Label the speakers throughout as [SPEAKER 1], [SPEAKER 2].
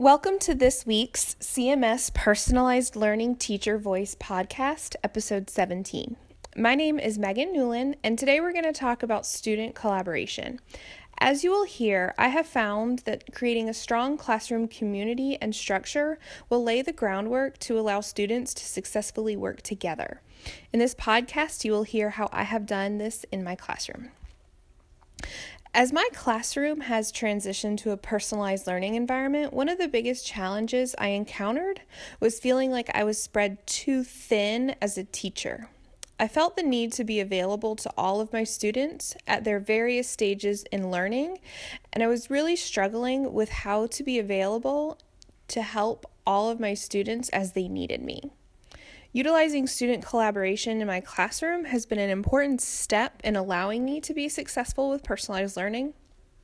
[SPEAKER 1] Welcome to this week's CMS Personalized Learning Teacher Voice Podcast, episode 17. My name is Megan Newland, and today we're going to talk about student collaboration. As you will hear, I have found that creating a strong classroom community and structure will lay the groundwork to allow students to successfully work together. In this podcast, you will hear how I have done this in my classroom. As my classroom has transitioned to a personalized learning environment, one of the biggest challenges I encountered was feeling like I was spread too thin as a teacher. I felt the need to be available to all of my students at their various stages in learning, and I was really struggling with how to be available to help all of my students as they needed me. Utilizing student collaboration in my classroom has been an important step in allowing me to be successful with personalized learning.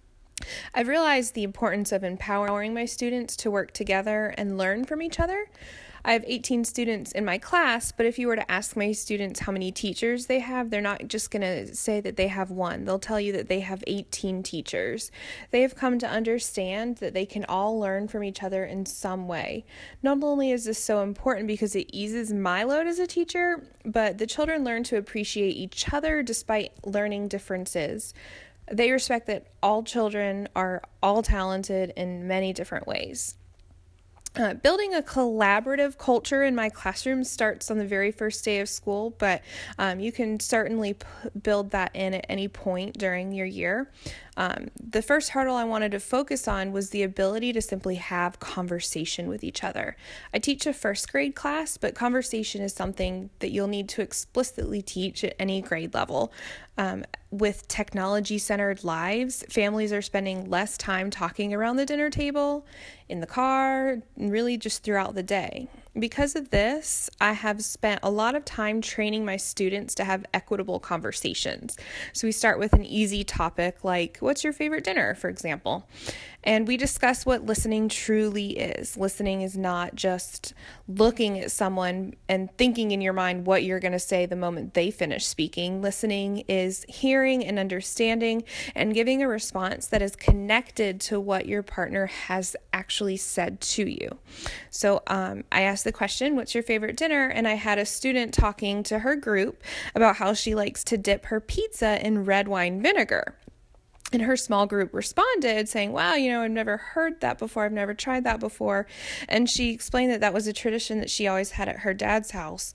[SPEAKER 1] I've realized the importance of empowering my students to work together and learn from each other. I have 18 students in my class, but if you were to ask my students how many teachers they have, they're not just going to say that they have one. They'll tell you that they have 18 teachers. They have come to understand that they can all learn from each other in some way. Not only is this so important because it eases my load as a teacher, but the children learn to appreciate each other despite learning differences. They respect that all children are all talented in many different ways. Building a collaborative culture in my classroom starts on the very first day of school, but you can certainly build that in at any point during your year. The first hurdle I wanted to focus on was the ability to simply have conversation with each other. I teach a first grade class, but conversation is something that you'll need to explicitly teach at any grade level. With technology-centered lives, families are spending less time talking around the dinner table, in the car, and really just throughout the day. Because of this, I have spent a lot of time training my students to have equitable conversations. So we start with an easy topic like, what's your favorite dinner, for example? And we discuss what listening truly is. Listening is not just looking at someone and thinking in your mind what you're going to say the moment they finish speaking. Listening is hearing and understanding and giving a response that is connected to what your partner has actually said to you. So I asked the question, what's your favorite dinner? And I had a student talking to her group about how she likes to dip her pizza in red wine vinegar. And her small group responded saying, wow, I've never heard that before. I've never tried that before. And she explained that that was a tradition that she always had at her dad's house.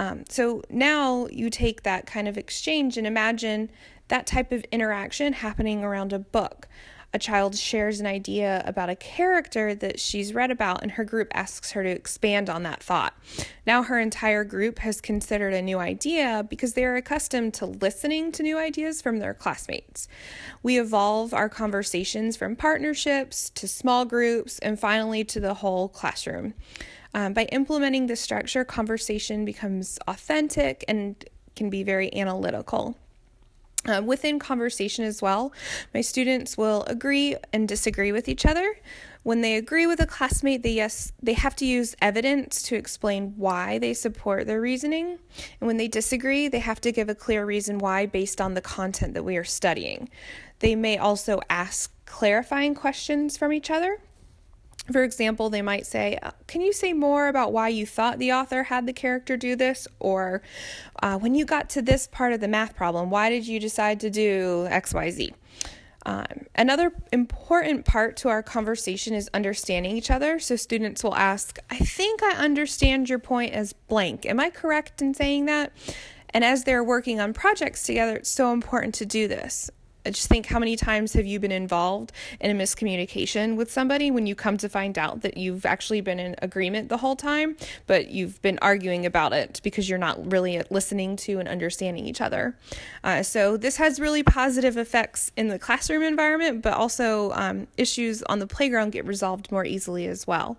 [SPEAKER 1] So now you take that kind of exchange and imagine that type of interaction happening around a book. A child shares an idea about a character that she's read about, and her group asks her to expand on that thought. Now her entire group has considered a new idea because they are accustomed to listening to new ideas from their classmates. We evolve our conversations from partnerships to small groups and finally to the whole classroom. By implementing this structure, conversation becomes authentic and can be very analytical. Within conversation as well, my students will agree and disagree with each other. When they agree with a classmate, they have to use evidence to explain why they support their reasoning. And when they disagree, they have to give a clear reason why based on the content that we are studying. They may also ask clarifying questions from each other. For example, they might say, can you say more about why you thought the author had the character do this? Or when you got to this part of the math problem, why did you decide to do X, Y, Z? Another important part to our conversation is understanding each other. So students will ask, I think I understand your point as blank. Am I correct in saying that? And as they're working on projects together, it's so important to do this. I just think, how many times have you been involved in a miscommunication with somebody when you come to find out that you've actually been in agreement the whole time, but you've been arguing about it because you're not really listening to and understanding each other. So this has really positive effects in the classroom environment, but also issues on the playground get resolved more easily as well.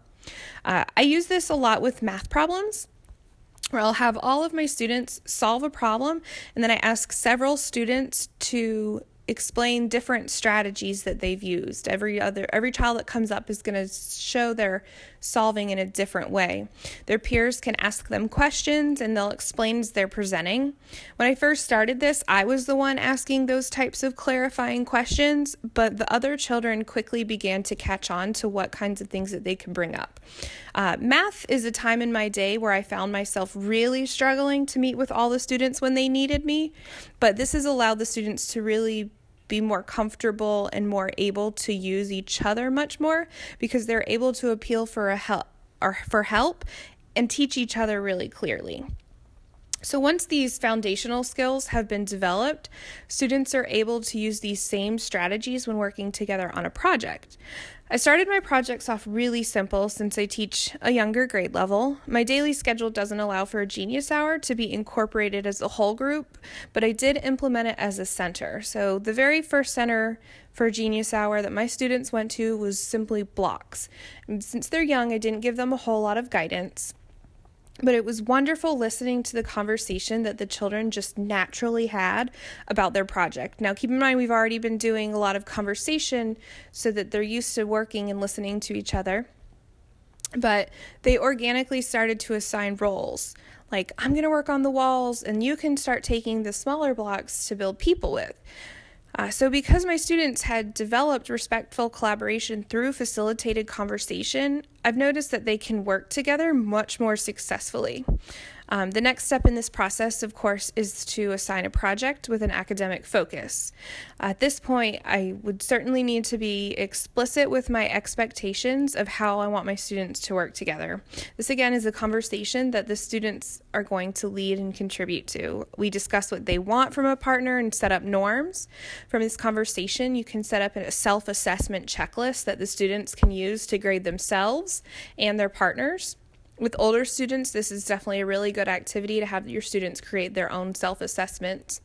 [SPEAKER 1] I use this a lot with math problems, where I'll have all of my students solve a problem, and then I ask several students to explain different strategies that they've used. Every child that comes up is going to show their solving in a different way. Their peers can ask them questions and they'll explain as they're presenting. When I first started this, I was the one asking those types of clarifying questions, but the other children quickly began to catch on to what kinds of things that they could bring up. Math is a time in my day where I found myself really struggling to meet with all the students when they needed me, but this has allowed the students to really be more comfortable and more able to use each other much more because they're able to appeal for help and teach each other really clearly. So once these foundational skills have been developed, students are able to use these same strategies when working together on a project. I started my projects off really simple since I teach a younger grade level. My daily schedule doesn't allow for a Genius Hour to be incorporated as a whole group, but I did implement it as a center. So the very first center for Genius Hour that my students went to was simply blocks. And since they're young, I didn't give them a whole lot of guidance. But it was wonderful listening to the conversation that the children just naturally had about their project. Now, keep in mind, we've already been doing a lot of conversation so that they're used to working and listening to each other. But they organically started to assign roles. Like, I'm going to work on the walls, and you can start taking the smaller blocks to build people with. So because my students had developed respectful collaboration through facilitated conversation, I've noticed that they can work together much more successfully. The next step in this process, of course, is to assign a project with an academic focus. At this point, I would certainly need to be explicit with my expectations of how I want my students to work together. This, again, is a conversation that the students are going to lead and contribute to. We discuss what they want from a partner and set up norms. From this conversation, you can set up a self-assessment checklist that the students can use to grade themselves and their partners. With older students, this is definitely a really good activity to have your students create their own self-assessments.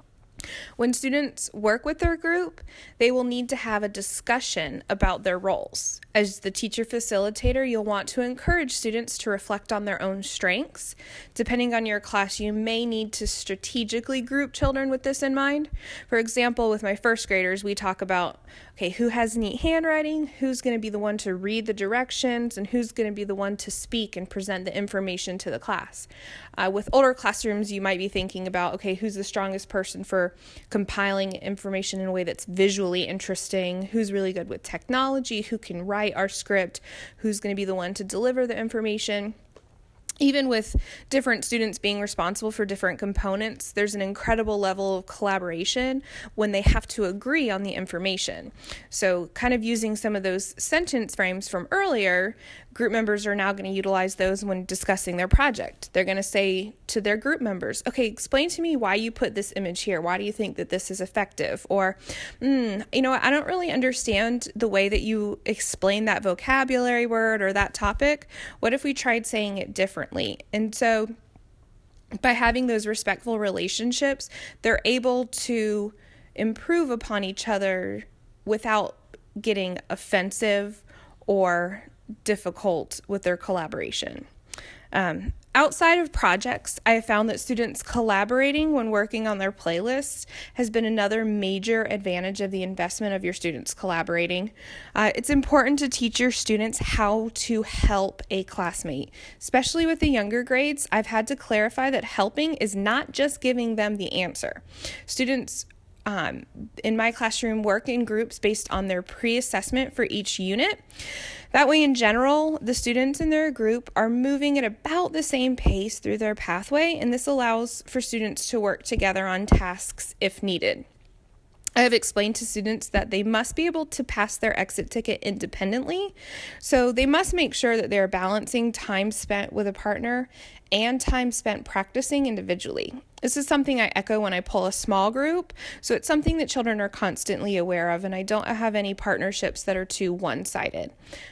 [SPEAKER 1] When students work with their group, they will need to have a discussion about their roles. As the teacher facilitator, you'll want to encourage students to reflect on their own strengths. Depending on your class, you may need to strategically group children with this in mind. For example, with my first graders, we talk about, okay, who has neat handwriting, who's going to be the one to read the directions, and who's going to be the one to speak and present the information to the class. With older classrooms, you might be thinking about, okay, who's the strongest person for compiling information in a way that's visually interesting, who's really good with technology, who can write our script, who's going to be the one to deliver the information. Even with different students being responsible for different components, there's an incredible level of collaboration when they have to agree on the information. So kind of using some of those sentence frames from earlier, group members are now going to utilize those when discussing their project. They're going to say to their group members, okay, explain to me why you put this image here. Why do you think that this is effective? Or, I don't really understand the way that you explain that vocabulary word or that topic. What if we tried saying it differently? And so by having those respectful relationships, they're able to improve upon each other without getting offensive or difficult with their collaboration. Outside of projects, I have found that students collaborating when working on their playlists has been another major advantage of the investment of your students collaborating. It's important to teach your students how to help a classmate. Especially with the younger grades, I've had to clarify that helping is not just giving them the answer. Students in my classroom work in groups based on their pre-assessment for each unit. That way, in general, the students in their group are moving at about the same pace through their pathway, and this allows for students to work together on tasks if needed. I have explained to students that they must be able to pass their exit ticket independently, so they must make sure that they're balancing time spent with a partner and time spent practicing individually. This is something I echo when I pull a small group, so it's something that children are constantly aware of, and I don't have any partnerships that are too one-sided.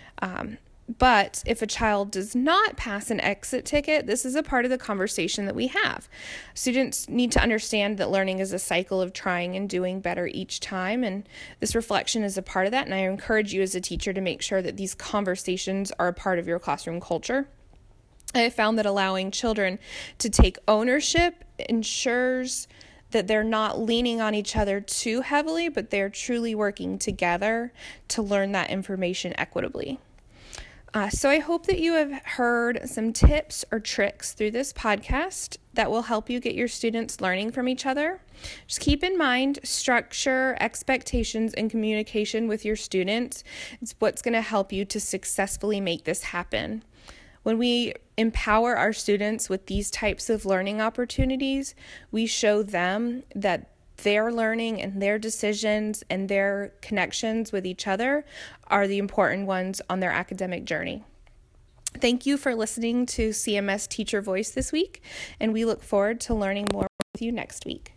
[SPEAKER 1] But if a child does not pass an exit ticket, this is a part of the conversation that we have. Students need to understand that learning is a cycle of trying and doing better each time, and this reflection is a part of that, and I encourage you as a teacher to make sure that these conversations are a part of your classroom culture. I have found that allowing children to take ownership ensures that they're not leaning on each other too heavily, but they're truly working together to learn that information equitably. So I hope that you have heard some tips or tricks through this podcast that will help you get your students learning from each other. Just keep in mind structure, expectations, and communication with your students. It's what's going to help you to successfully make this happen. When we empower our students with these types of learning opportunities, we show them that their learning and their decisions and their connections with each other are the important ones on their academic journey. Thank you for listening to CMS Teacher Voice this week, and we look forward to learning more with you next week.